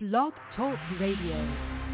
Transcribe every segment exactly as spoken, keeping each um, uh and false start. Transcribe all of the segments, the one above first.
Blog Talk Radio.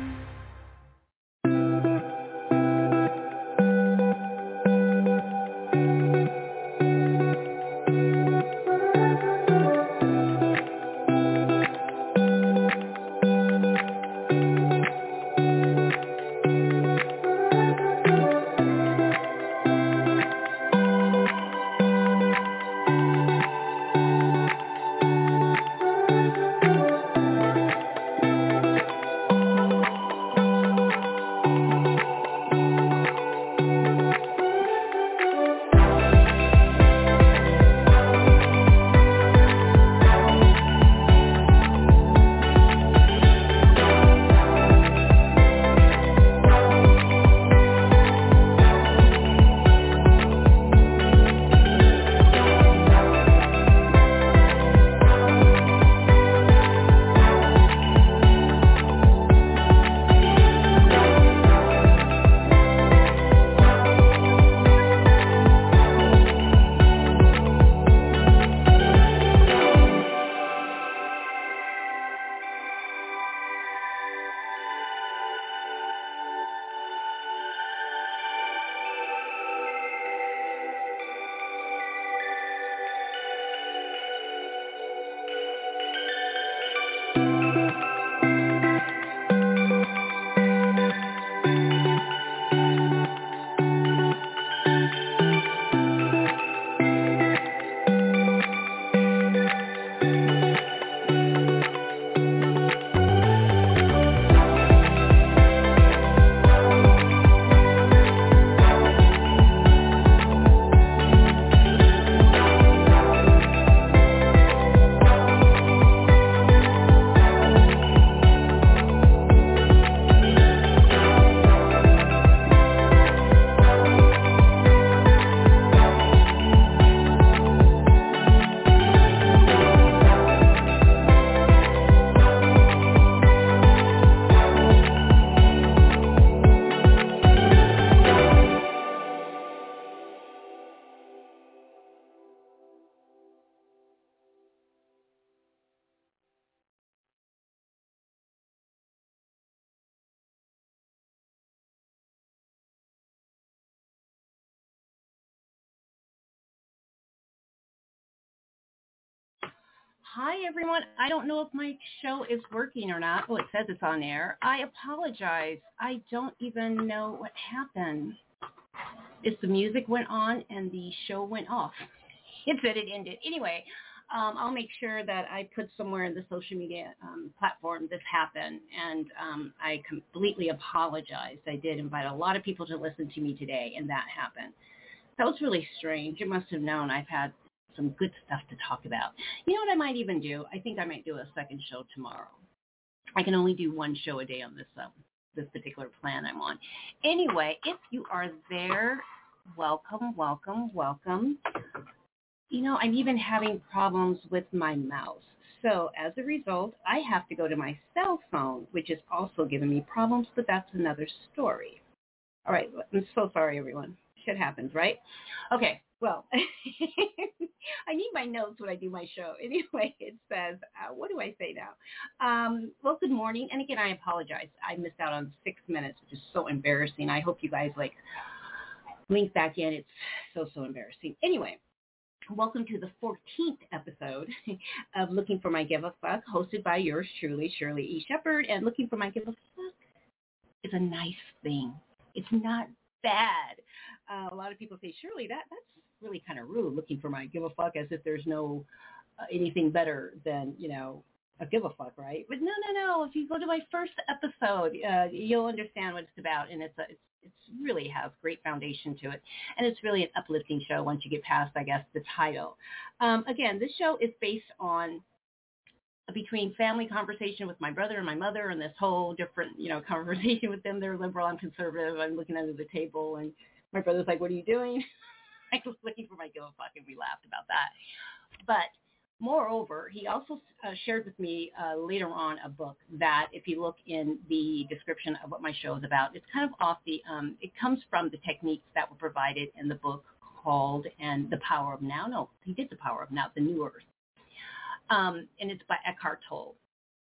Hi, everyone. I don't know if my show is working or not. Well, it says it's on air. I apologize. I don't even know what happened. It's the music went on and the show went off. It said it ended. Anyway, um, I'll make sure that I put somewhere in the social media um, platform this happened, and um, I completely apologize. I did invite a lot of people to listen to me today, and that happened. That was really strange. You must have known I've had some good stuff to talk about. You know what I might even do? I think I might do a second show tomorrow. I can only do one show a day on this um, this particular plan I'm on. Anyway, if you are there, welcome, welcome, welcome. You know, I'm even having problems with my mouse. So as a result, I have to go to my cell phone, which is also giving me problems, but that's another story. All right, I'm so sorry, everyone. Shit happens, right? Okay, well, I need my notes when I do my show. Anyway, it says, uh, what do I say now? Um, well, good morning. And again, I apologize. I missed out on six minutes, which is so embarrassing. I hope you guys, like, link back in. It's so, so embarrassing. Anyway, welcome to the fourteenth episode of Looking for My Give a Fuck, hosted by yours truly, Shirley E. Shepherd. And Looking for My Give a Fuck is a nice thing. It's not bad. Uh, a lot of people say, Shirley, that, that's really kind of rude, looking for my give a fuck, as if there's no uh, anything better than, you know, a give a fuck, right? But no, no, no. If you go to my first episode, uh, you'll understand what it's about, and it's a, it's it's really has great foundation to it, and it's really an uplifting show once you get past, I guess, the title. Um, again, this show is based on between family conversation with my brother and my mother, and this whole different, you know, conversation with them. They're liberal, I'm conservative. I'm looking under the table, and my brother's like, "What are you doing?" I was looking for my give a fuck, and we laughed about that. But moreover, he also uh, shared with me uh, later on a book that, if you look in the description of what my show is about, it's kind of off the, um, it comes from the techniques that were provided in the book called and The Power of Now. No, he did The Power of Now, The New Earth. Um, and it's by Eckhart Tolle.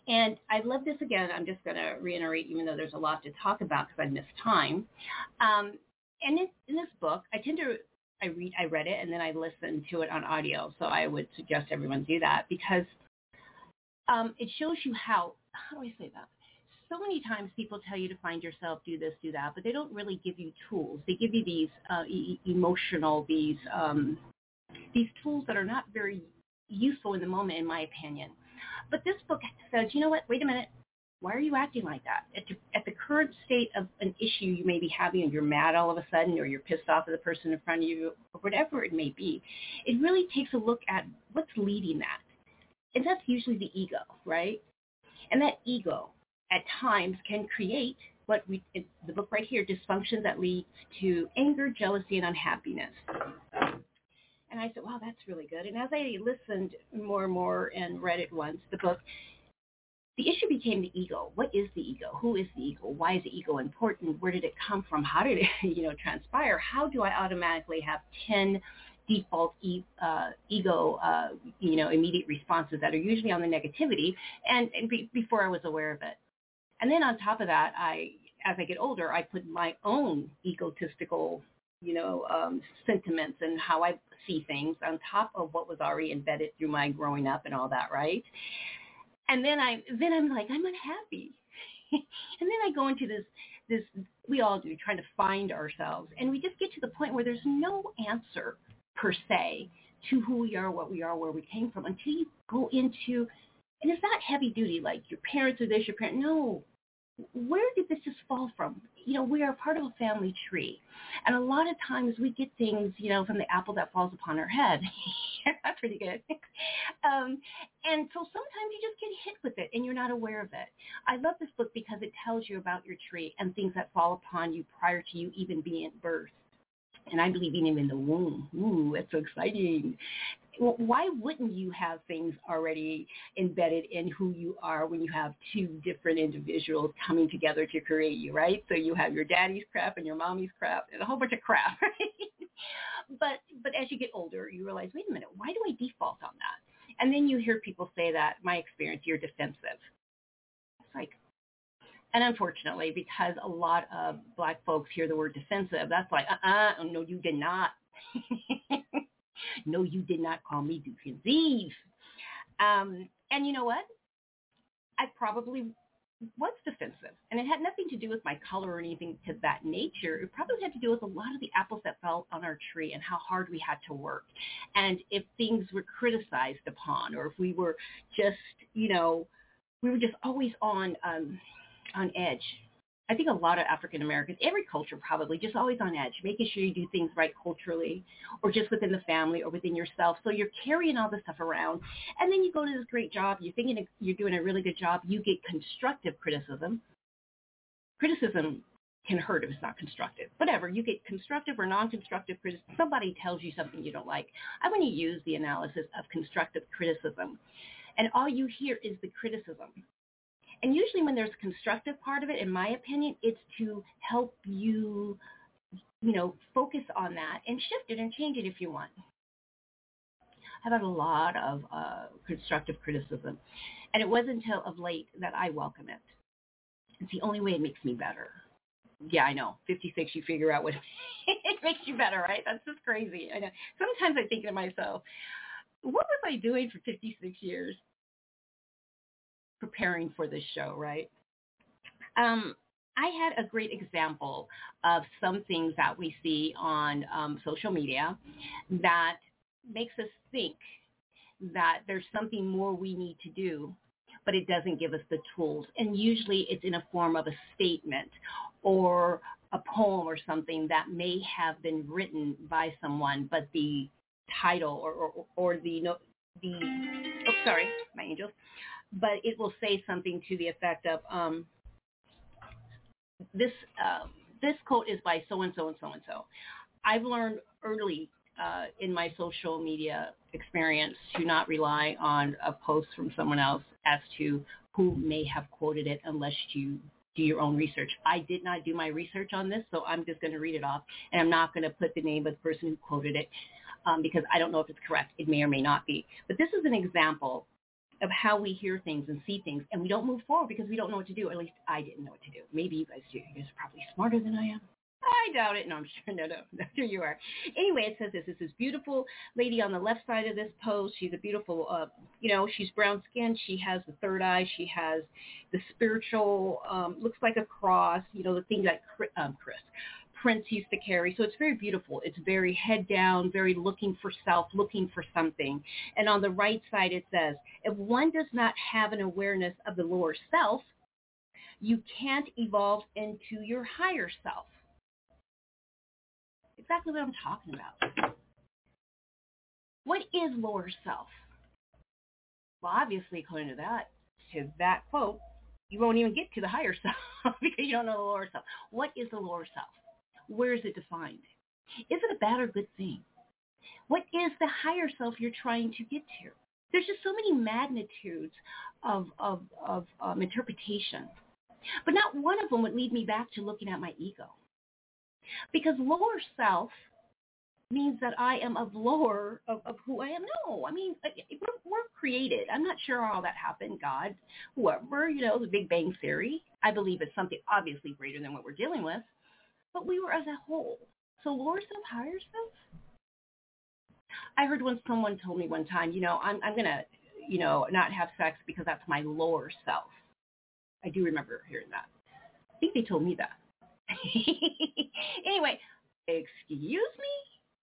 And I love this again. I'm just going to reiterate, even though there's a lot to talk about because I missed time. Um, and in, in this book, I tend to I read I read it and then I listened to it on audio. So I would suggest everyone do that because um, it shows you how. How do I say that? So many times people tell you to find yourself, do this, do that, but they don't really give you tools. They give you these uh, e- emotional, these um, these tools that are not very useful in the moment, in my opinion. But this book says, you know what, wait a minute, why are you acting like that? At, at the current state of an issue you may be having and you're mad all of a sudden or you're pissed off at the person in front of you or whatever it may be, it really takes a look at what's leading that. And that's usually the ego, right? And that ego at times can create what we, in the book right here, dysfunction that leads to anger, jealousy, and unhappiness. And I said, wow, that's really good. And as I listened more and more and read it once, the book, the issue became the ego. What is the ego? Who is the ego? Why is the ego important? Where did it come from? How did it, you know, transpire? How do I automatically have ten default e- uh, ego, uh, you know, immediate responses that are usually on the negativity, and, and be, before I was aware of it? And then on top of that, I, as I get older, I put my own egotistical, you know, um, sentiments and how I see things on top of what was already embedded through my growing up and all that, right? And then I, then I'm like, I'm unhappy. And then I go into this, this, we all do, trying to find ourselves. And we just get to the point where there's no answer per se to who we are, what we are, where we came from until you go into, and it's not heavy duty, like your parents are this, your parent, no. Where did this just fall from? You know, we are part of a family tree. And a lot of times we get things, you know, from the apple that falls upon our head. That's pretty good. um, and so sometimes you just get hit with it and you're not aware of it. I love this book because it tells you about your tree and things that fall upon you prior to you even being at birth. And I believe in him in the womb. Ooh, that's so exciting. Well, why wouldn't you have things already embedded in who you are when you have two different individuals coming together to create you, right? So you have your daddy's crap and your mommy's crap and a whole bunch of crap, right? But but as you get older, you realize, wait a minute, why do I default on that? And then you hear people say that, my experience, you're defensive. It's like, and unfortunately, because a lot of Black folks hear the word defensive, that's like, uh-uh, no, you did not. No, you did not call me defensive. Um, and you know what? I probably was defensive. And it had nothing to do with my color or anything to that nature. It probably had to do with a lot of the apples that fell on our tree and how hard we had to work. And if things were criticized upon, or if we were just, you know, we were just always on um, on edge. I think a lot of African Americans, every culture probably, just always on edge, making sure you do things right culturally or just within the family or within yourself. So you're carrying all this stuff around. And then you go to this great job. You're thinking you're doing a really good job. You get constructive criticism. Criticism can hurt if it's not constructive. Whatever. You get constructive or non-constructive criticism. Somebody tells you something you don't like. I want to use the analysis of constructive criticism. And all you hear is the criticism. And usually when there's a constructive part of it, in my opinion, it's to help you, you know, focus on that and shift it and change it if you want. I've had a lot of uh, constructive criticism. And it wasn't until of late that I welcome it. It's the only way it makes me better. Yeah, I know. fifty-six, you figure out what it makes you better, right? That's just crazy. I know. Sometimes I think to myself, what was I doing for fifty-six years? Preparing for this show, right? Um, I had a great example of some things that we see on um, social media that makes us think that there's something more we need to do, but it doesn't give us the tools. And usually it's in a form of a statement or a poem or something that may have been written by someone, but the title or, or, or the, no, the, oh, sorry, my angels. But it will say something to the effect of, um, this um, this quote is by so-and-so and so-and-so. I've learned early uh, in my social media experience to not rely on a post from someone else as to who may have quoted it unless you do your own research. I did not do my research on this, so I'm just going to read it off, and I'm not going to put the name of the person who quoted it um, because I don't know if it's correct. It may or may not be. But this is an example of how we hear things and see things, and we don't move forward because we don't know what to do. At least I didn't know what to do. Maybe you guys do. You guys are probably smarter than I am. I doubt it. No, I'm sure. No, no, no, here you are. Anyway, it says this. This is beautiful lady on the left side of this post. She's a beautiful, uh, you know, she's brown skinned. She has the third eye. She has the spiritual, um, looks like a cross, you know, the thing that um, Chris Prince used to carry. So it's very beautiful. It's very head down, very looking for self, looking for something. And on the right side, it says, if one does not have an awareness of the lower self, you can't evolve into your higher self. Exactly what I'm talking about. What is lower self? Well, obviously, according to that, to that quote, you won't even get to the higher self because you don't know the lower self. What is the lower self? Where is it defined? Is it a bad or good thing? What is the higher self you're trying to get to? There's just so many magnitudes of, of, of um, interpretation. But not one of them would lead me back to looking at my ego. Because lower self means that I am of lower of, of who I am. No, I mean, we're, we're created. I'm not sure how that happened. God, whoever, you know, the Big Bang Theory. I believe it's something obviously greater than what we're dealing with. But we were as a whole. So lower self, higher self? I heard when someone told me one time, you know, I'm, I'm going to, you know, not have sex because that's my lower self. I do remember hearing that. I think they told me that. Anyway, excuse me?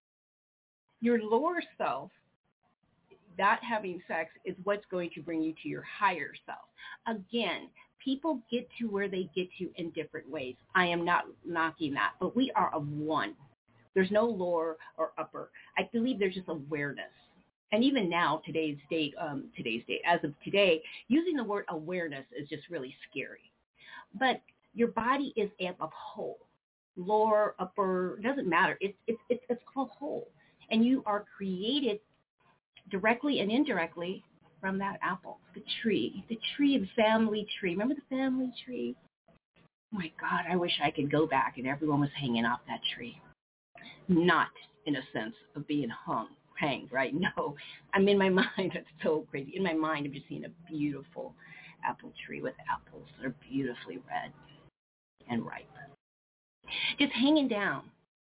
Your lower self, not having sex, is what's going to bring you to your higher self. Again, people get to where they get to in different ways. I am not knocking that, but we are of one. There's no lower or upper. I believe there's just awareness. And even now, today's date, um, today's date, as of today, using the word awareness is just really scary. But your body is a whole. Lower, upper, doesn't matter. It's it's it's it's called whole. And you are created directly and indirectly from that apple, the tree, the tree, the family tree. Remember the family tree? Oh my God, I wish I could go back and everyone was hanging off that tree. Not in a sense of being hung, hanged, right? No, I'm in my mind. It's so crazy. In my mind, I'm just seeing a beautiful apple tree with apples that are beautifully red and ripe. Just hanging down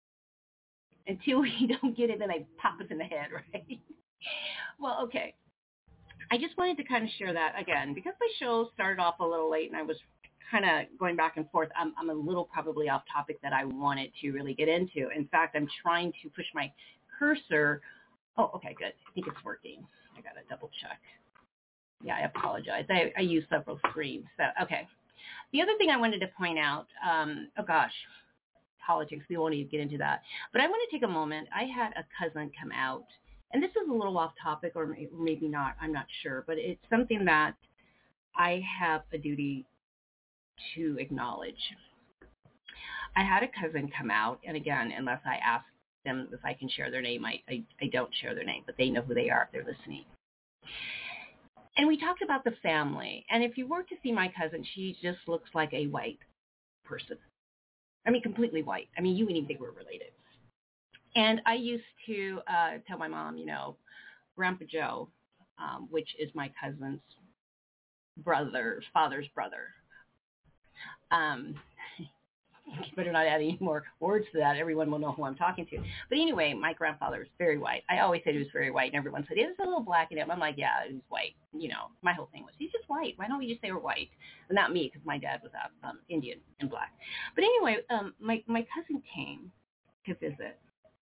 until we don't get it, then I pop us in the head, right? Well, okay. I just wanted to kind of share that again because my show started off a little late and I was kind of going back and forth. I'm, I'm a little probably off topic that I wanted to really get into. In fact, I'm trying to push my cursor. Oh, okay, good. I think it's working. I got to double check. Yeah, I apologize. I, I use several screens. So, okay. The other thing I wanted to point out, um, oh gosh, politics, we won't even get into that. But I want to take a moment. I had a cousin come out, and this is a little off topic or maybe not, I'm not sure, but it's something that I have a duty to acknowledge. I had a cousin come out, and again, unless I ask them if I can share their name, I, I, I don't share their name, but they know who they are if they're listening. And we talked about the family, and if you were to see my cousin, she just looks like a white person. I mean, completely white. I mean, you wouldn't even think we're related. And I used to uh, tell my mom, you know, Grandpa Joe, um, which is my cousin's brother, father's brother. Um, you better not add any more words to that. Everyone will know who I'm talking to. But anyway, my grandfather is very white. I always said he was very white, and everyone said, there's a little black in him. I'm like, yeah, he's white. You know, my whole thing was, he's just white. Why don't we just say we're white? And not me, because my dad was um, Indian and black. But anyway, um, my, my cousin came to visit,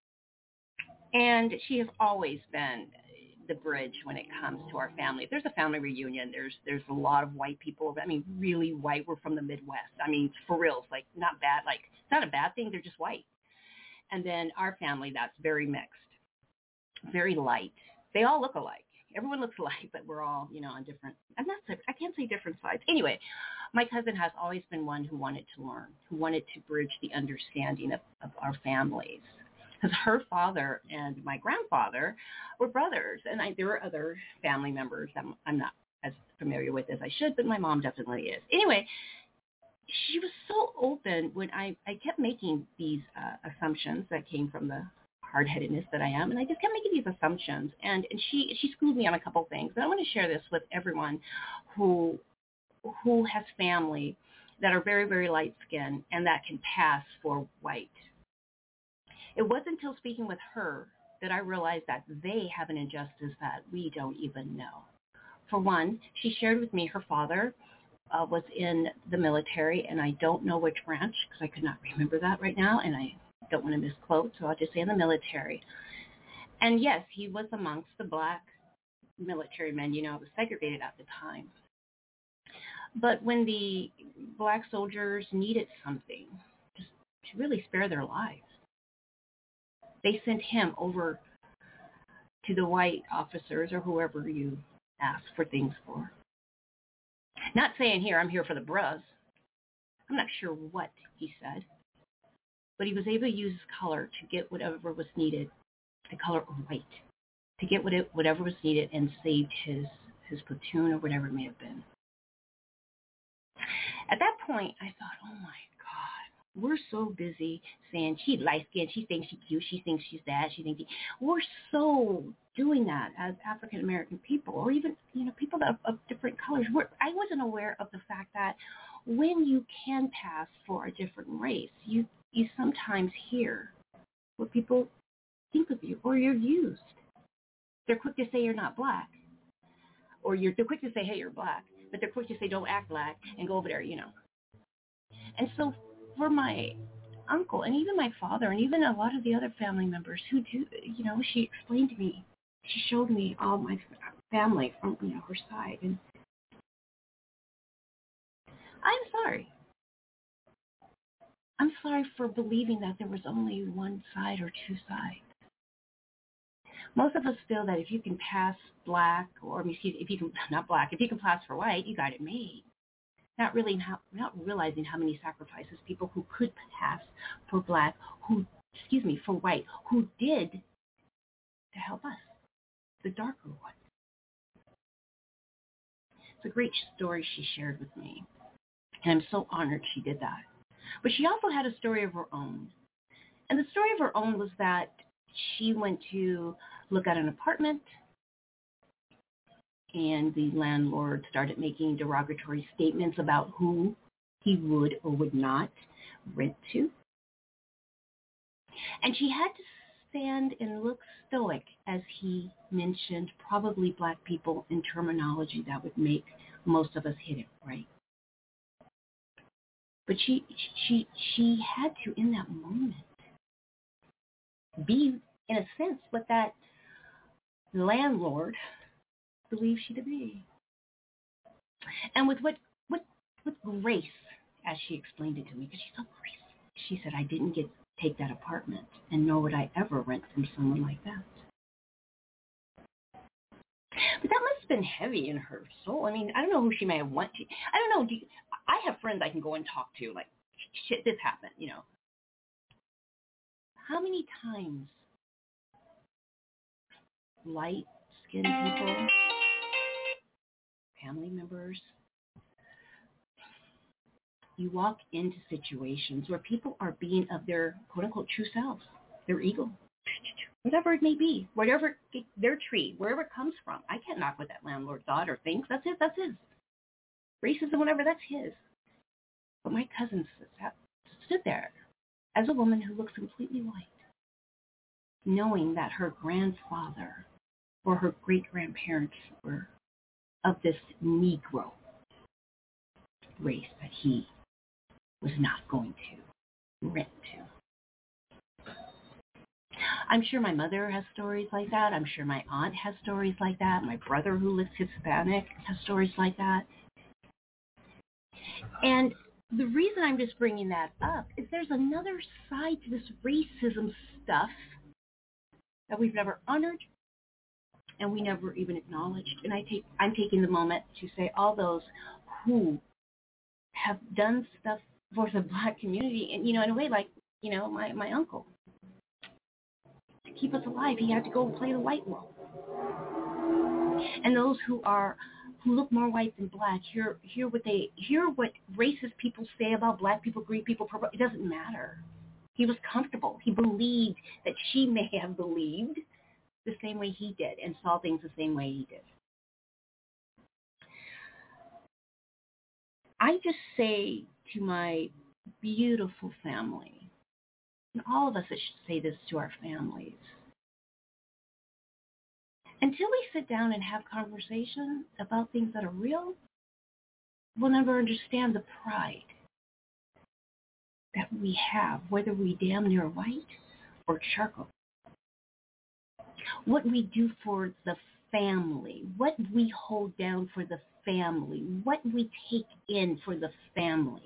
and she has always been the bridge when it comes to our family. If there's a family reunion, there's there's a lot of white people. I mean, really white. We're from the Midwest. I mean, for real, it's like not bad. Like, it's not a bad thing. They're just white. And then our family, that's very mixed, very light. They all look alike. Everyone looks alike, but we're all, you know, on different, I'm not, I can't say different sides. Anyway, my cousin has always been one who wanted to learn, who wanted to bridge the understanding of, of our families. Because her father and my grandfather were brothers, and I, there were other family members that I'm, I'm not as familiar with as I should, but my mom definitely is. Anyway, she was so open when I, I kept making these uh, assumptions that came from the hard-headedness that I am, and I just kept making these assumptions. And, and she she schooled me on a couple things. And I want to share this with everyone who who has family that are very, very light-skinned and that can pass for white. It wasn't until speaking with her that I realized that they have an injustice that we don't even know. For one, she shared with me her father uh, was in the military, and I don't know which branch because I could not remember that right now, and I don't want to misquote, so I'll just say in the military. And yes, he was amongst the black military men. You know, it was segregated at the time. But when the black soldiers needed something just to really spare their lives, they sent him over to the white officers or whoever you ask for things for. Not saying here, I'm here for the bros. I'm not sure what he said, but he was able to use his color to get whatever was needed, the color of white, to get whatever was needed and saved his, his platoon or whatever it may have been. At that point, I thought, oh my God, we're so busy saying she's light-skinned, she thinks she's cute, she thinks she's that, she thinks she... We're so doing that as African-American people, or even, you know, people that of, of different colors. We're, I wasn't aware of the fact that when you can pass for a different race, you, you sometimes hear what people think of you, or you're used. They're quick to say you're not black, or you're they're quick to say, hey, you're black, but they're quick to say, don't act black, and go over there, you know. And so for my uncle, and even my father, and even a lot of the other family members who do, you know, she explained to me, she showed me all my family from, you know, her side, and I'm sorry. I'm sorry for believing that there was only one side or two sides. Most of us feel that if you can pass black, or excuse, if you can, not black, if you can pass for white, you got it made. Not really, how, not realizing how many sacrifices people who could pass for black, who, excuse me, for white, who did to help us, the darker one. It's a great story she shared with me, and I'm so honored she did that. But she also had a story of her own. And the story of her own was that she went to look at an apartment, and the landlord started making derogatory statements about who he would or would not rent to. And she had to stand and look stoic as he mentioned probably black people in terminology that would make most of us hit it right. But she she she had to, in that moment, be, in a sense, what that landlord believed she to be. And with what, what, with grace, as she explained it to me, because she's so graceful, she said, I didn't get take that apartment, and nor would I ever rent from someone like that. But that must have been heavy in her soul. I mean, I don't know who she may have went to. I don't know. Do you, I have friends I can go and talk to, like, shit, this happened, you know. How many times light-skinned people, family members, you walk into situations where people are being of their quote-unquote true selves, their ego, whatever it may be, whatever it, their tree, wherever it comes from. I can't knock what that landlord thought or thinks. That's his, that's his. Racism, whatever, that's his. But my cousin sat, stood there as a woman who looks completely white, knowing that her grandfather or her great-grandparents were of this Negro race that he was not going to rent to. I'm sure my mother has stories like that. I'm sure my aunt has stories like that. My brother, who lives Hispanic, has stories like that. And the reason I'm just bringing that up is there's another side to this racism stuff that we've never honored and we never even acknowledged. And I take, I'm taking the moment to say all those who have done stuff for the black community, and, you know, in a way like, you know, my, my uncle. To keep us alive, he had to go play the white role. And those who are who look more white than black, hear hear what they hear what racist people say about black people, green people, purple. It doesn't matter. He was comfortable. He believed that she may have believed the same way he did and saw things the same way he did. I just say to my beautiful family, and all of us should say this to our families, until we sit down and have conversations about things that are real, we'll never understand the pride that we have, whether we damn near white or charcoal. What we do for the family, what we hold down for the family, what we take in for the family.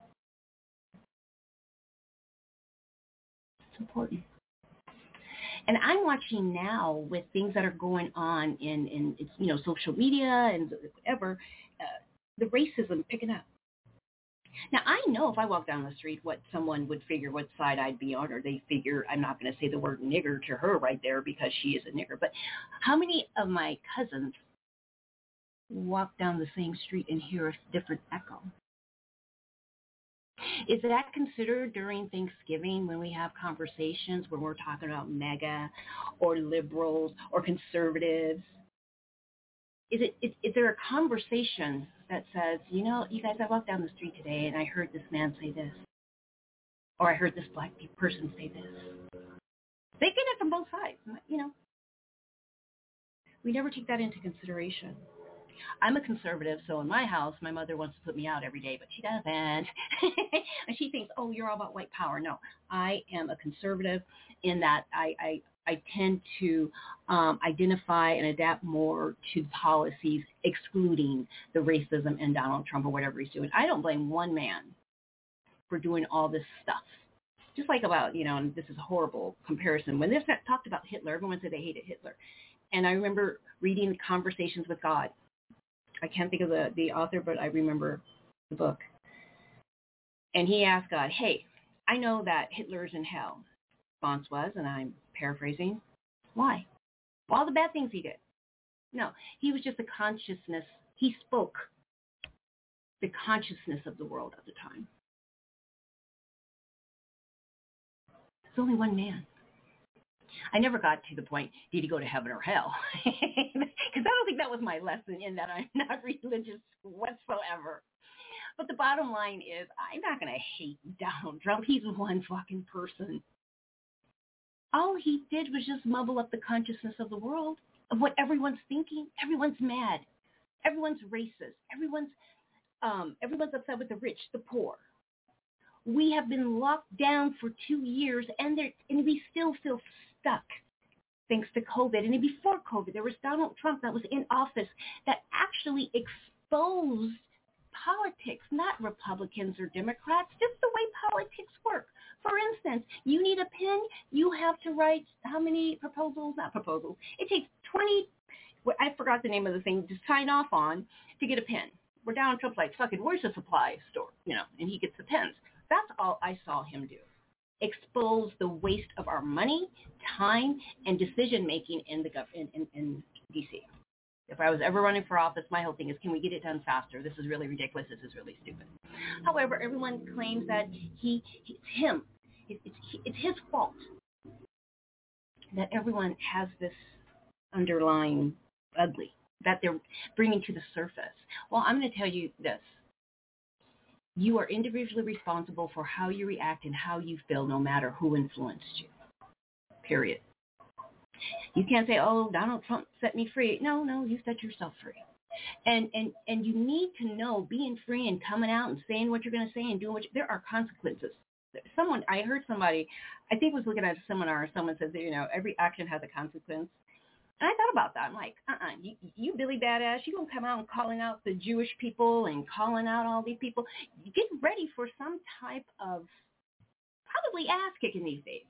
It's important. And I'm watching now with things that are going on in, in you know, social media and whatever, uh, the racism picking up. Now, I know if I walk down the street what someone would figure what side I'd be on, or they figure I'm not going to say the word nigger to her right there because she is a nigger. But how many of my cousins walk down the same street and hear a different echo? Is that considered during Thanksgiving when we have conversations when we're talking about MAGA or liberals or conservatives? Is it is, is there a conversation that says, you know, you guys, I walked down the street today and I heard this man say this, or I heard this black person say this? They get it from both sides, you know. We never take that into consideration. I'm a conservative, so in my house, my mother wants to put me out every day, but she doesn't. And she thinks, oh, you're all about white power. No, I am a conservative in that I, I, I tend to um, identify and adapt more to policies excluding the racism and Donald Trump or whatever he's doing. I don't blame one man for doing all this stuff. Just like about, you know, and this is a horrible comparison. When this talked about Hitler, everyone said they hated Hitler. And I remember reading Conversations with God. I can't think of the, the author, but I remember the book. And he asked God, hey, I know that Hitler's in hell. Response was, and I'm paraphrasing, why? All the bad things he did. No, he was just a consciousness. He spoke the consciousness of the world at the time. It's only one man. I never got to the point, did he go to heaven or hell? Because I don't think that was my lesson in that I'm not religious whatsoever. But the bottom line is, I'm not going to hate Donald Trump. He's one fucking person. All he did was just mumble up the consciousness of the world, of what everyone's thinking. Everyone's mad. Everyone's racist. Everyone's, um, everyone's upset with the rich, the poor. We have been locked down for two years, and, there, and we still feel stuck thanks to COVID. And before COVID, there was Donald Trump that was in office that actually exposed politics, not Republicans or Democrats, just the way politics work. For instance, you need a pen, you have to write how many proposals, not proposals, it takes twenty, I forgot the name of the thing, to sign off on to get a pen. Where Donald Trump's like, fucking, where's the supply store? You know, and he gets the pens. That's all I saw him do. Expose the waste of our money, time, and decision-making in the gov- in, in, in D C. If I was ever running for office, my whole thing is, can we get it done faster? This is really ridiculous. This is really stupid. However, everyone claims that he, it's him. It, it's, it's his fault that everyone has this underlying ugly that they're bringing to the surface. Well, I'm going to tell you this. You are individually responsible for how you react and how you feel, no matter who influenced you. Period. You can't say, oh, Donald Trump set me free. No, no, you set yourself free. And and and you need to know being free and coming out and saying what you're going to say and doing what you, there are consequences. Someone, I heard somebody, I think was looking at a seminar, someone said that, you know, every action has a consequence. And I thought about that. I'm like, uh-uh, you, you Billy Badass, you don't come out and calling out the Jewish people and calling out all these people. You get ready for some type of probably ass kicking these days.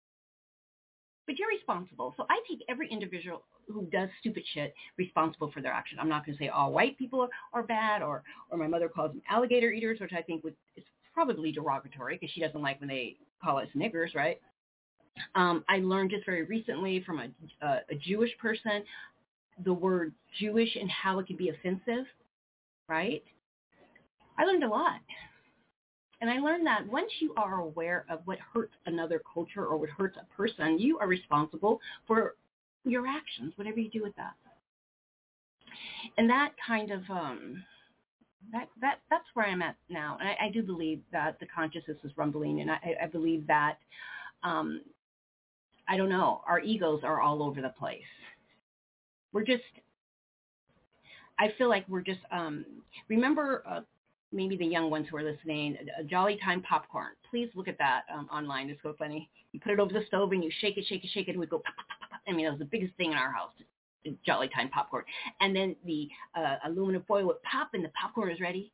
But you're responsible. So I take every individual who does stupid shit responsible for their action. I'm not going to say all white people are, are bad, or, or my mother calls them alligator eaters, which I think would, is probably derogatory because she doesn't like when they call us niggers, right? Um, I learned just very recently from a, a, a Jewish person the word Jewish and how it can be offensive, right? I learned a lot. And I learned that once you are aware of what hurts another culture or what hurts a person, you are responsible for your actions, whatever you do with that. And that kind of, um, that, that that's where I'm at now. And I, I do believe that the consciousness is rumbling, and I, I believe that, um, I don't know, our egos are all over the place. We're just, I feel like we're just, um, remember uh, maybe the young ones who are listening, a Jolly Time popcorn. Please look at that um, online. It's so funny. You put it over the stove and you shake it, shake it, shake it, and we go pop, pop, pop, pop. I mean, that was the biggest thing in our house, Jolly Time popcorn. And then the uh, aluminum foil would pop and the popcorn is ready.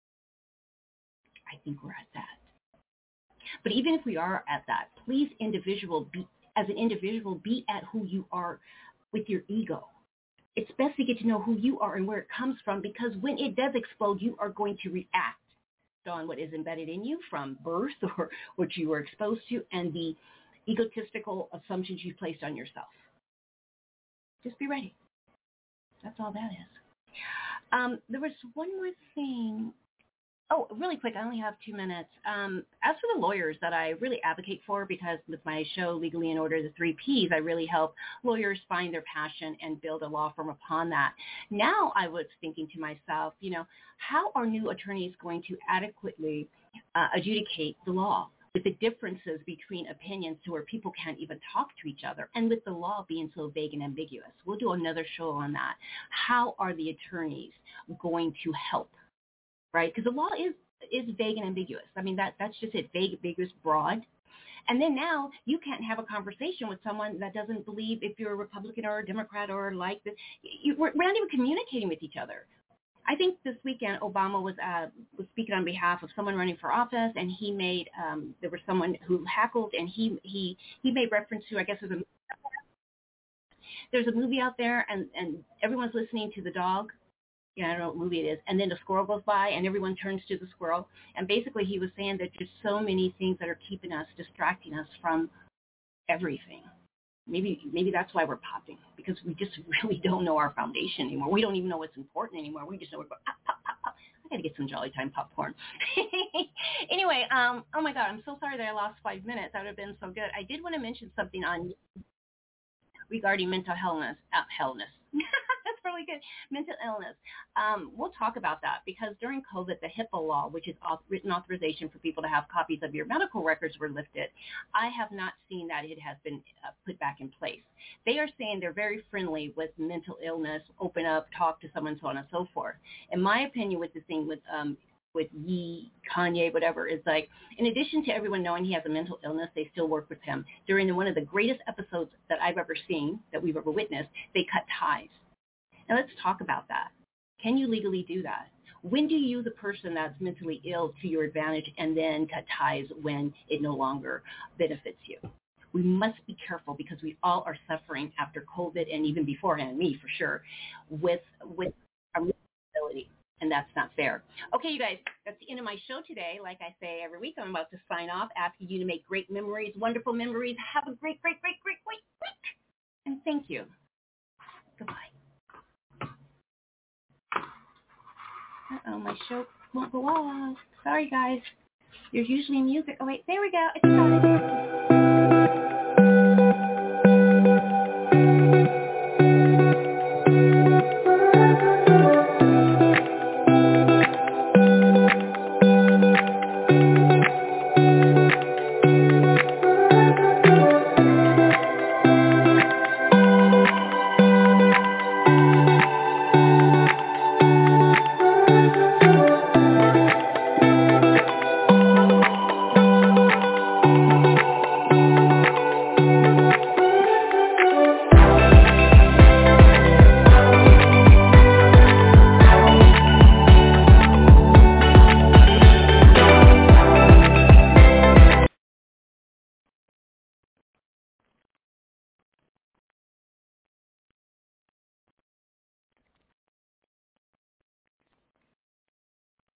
I think we're at that. But even if we are at that, please individual be, as an individual, be at who you are with your ego. It's best to get to know who you are and where it comes from, because when it does explode, you are going to react on what is embedded in you from birth or what you were exposed to and the egotistical assumptions you placed on yourself. Just be ready. That's all that is. Um, there was one more thing. Oh, really quick, I only have two minutes. Um, as for the lawyers that I really advocate for, because with my show, Legally in Order, the three Ps, I really help lawyers find their passion and build a law firm upon that. Now I was thinking to myself, you know, how are new attorneys going to adequately uh, adjudicate the law with the differences between opinions to where people can't even talk to each other, and with the law being so vague and ambiguous? We'll do another show on that. How are the attorneys going to help? Right? Because the law is is vague and ambiguous. I mean, that that's just it, vague, ambiguous, broad. And then now you can't have a conversation with someone that doesn't believe if you're a Republican or a Democrat or like this. You, we're, we're not even communicating with each other. I think this weekend Obama was uh, was speaking on behalf of someone running for office, and he made um, there was someone who heckled, and he he he made reference to, I guess there's a there's a movie out there, and and everyone's listening to the dog. Yeah, I don't know what movie it is. And then the squirrel goes by and everyone turns to the squirrel. And basically he was saying that there's so many things that are keeping us, distracting us from everything. Maybe maybe that's why we're popping, because we just really don't know our foundation anymore. We don't even know what's important anymore. We just know we're going, pop, pop, pop, pop. I got to get some Jolly Time popcorn. Anyway, um, oh my God, I'm so sorry that I lost five minutes. That would have been so good. I did want to mention something on regarding mental illness. Uh, illness. That's really good. Mental illness. Um, we'll talk about that, because during COVID, the HIPAA law, which is auth- written authorization for people to have copies of your medical records, were lifted. I have not seen that it has been uh, put back in place. They are saying they're very friendly with mental illness, open up, talk to someone, so on and so forth. In my opinion, with the thing with um, with Ye, Kanye, whatever, is like, in addition to everyone knowing he has a mental illness, they still work with him. During one of the greatest episodes that I've ever seen, that we've ever witnessed, they cut ties. Now let's talk about that. Can you legally do that? When do you use a person that's mentally ill to your advantage and then cut ties when it no longer benefits you? We must be careful, because we all are suffering after COVID, and even beforehand, me for sure, with with our ability. And that's not fair. Okay, you guys, that's the end of my show today. Like I say every week, I'm about to sign off, asking you to make great memories, wonderful memories. Have a great, great, great, great, great week. And thank you. Goodbye. Uh-oh, my show won't go off. Sorry, guys. There's usually music. Oh, wait, there we go. It started.